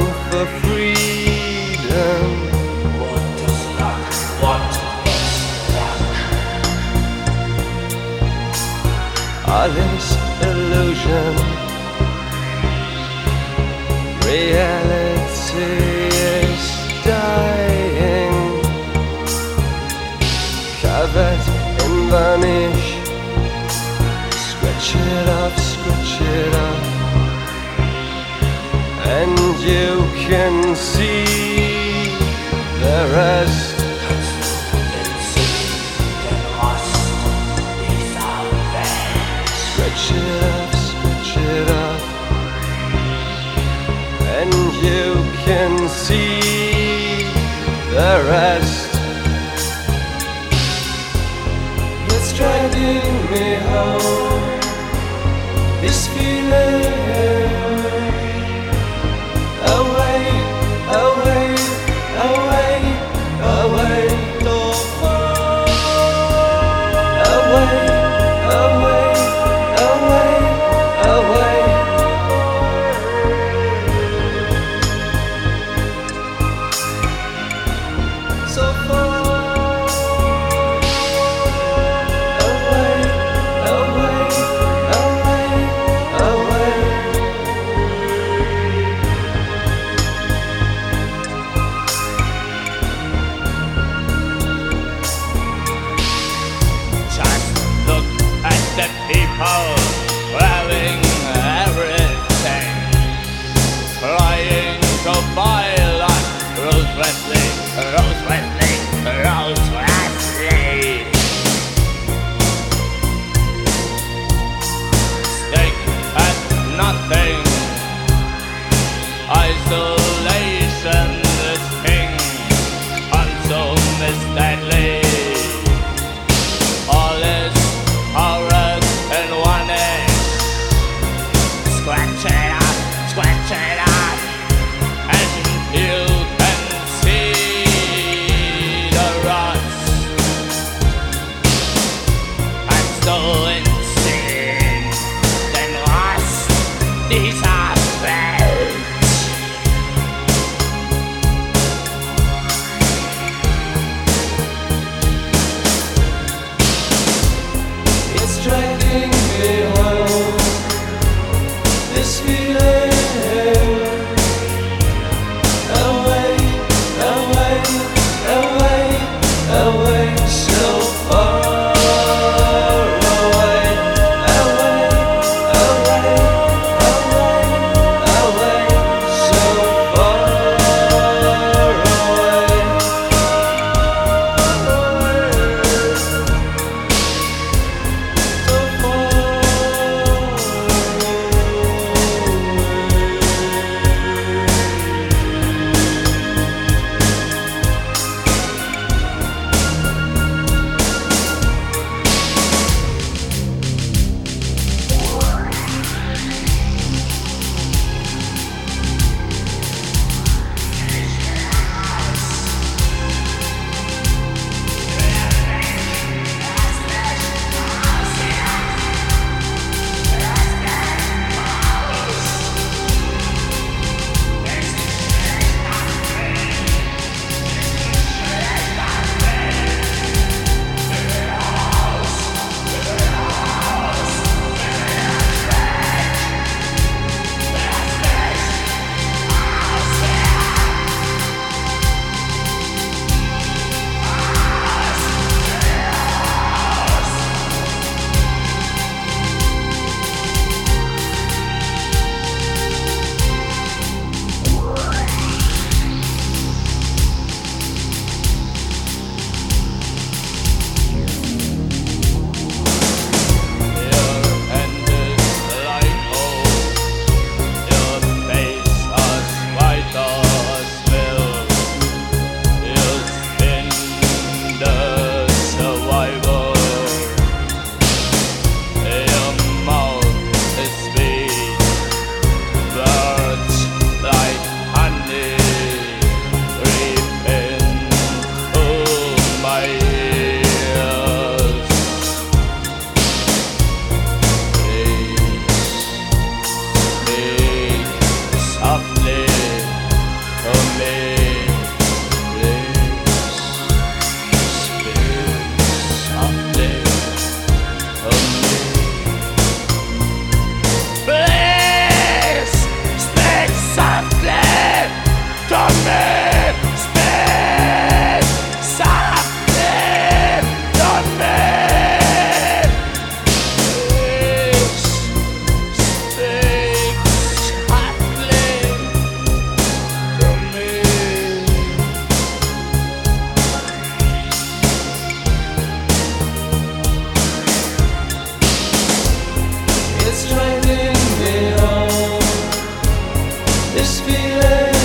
for freedom. What is luck? What is luck? All this illusion, reality is dying, covered in varnish. Scratch it off, and you can see the rest. Scratch it off, and you can see the rest. It's dragging me home, this feeling. Away, away, away, away, away, away, away, away. So far away, away, away, away. Just look at the people wearing everything, trying to buy life ruthlessly, ruthlessly, ruthlessly. Stick at nothing. Isolation is king. Consume is deadly. All is horror in one inch. Scratch it up, and you can see the rust. I'm so insane, then rust. These are felt. feeling.